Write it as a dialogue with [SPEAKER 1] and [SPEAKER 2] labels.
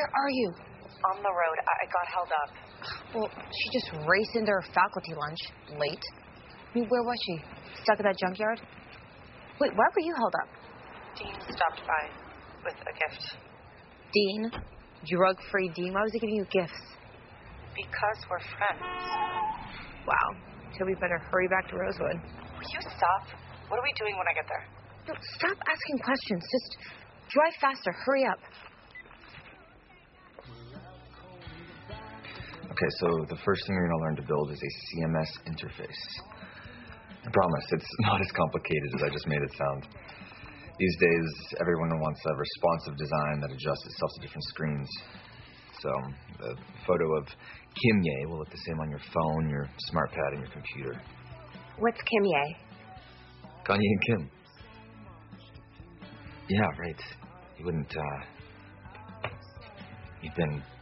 [SPEAKER 1] Where are you?
[SPEAKER 2] On the road. I got held up.
[SPEAKER 1] Well, she just raced into her faculty lunch. Late. I mean, where was she? Stuck at that junkyard? Wait, why were you held up?
[SPEAKER 2] Dean stopped by with a gift.
[SPEAKER 1] Dean? Drug-free Dean? Why was he giving you gifts?
[SPEAKER 2] Because we're friends.
[SPEAKER 1] Wow. So we better hurry back to Rosewood.
[SPEAKER 2] Will you stop? What are we doing when I get there?
[SPEAKER 1] No, stop asking questions. Just drive faster. Hurry up.
[SPEAKER 3] Okay, so the first thing you're going to learn to build is a CMS interface. I promise, it's not as complicated as I just made it sound. These days, everyone wants a responsive design that adjusts itself to different screens. So, the photo of Kim Ye will look the same on your phone, your smart pad, and your computer.
[SPEAKER 1] What's Kim Ye?
[SPEAKER 3] Kanye and Kim. Yeah, right. You wouldn't, you've been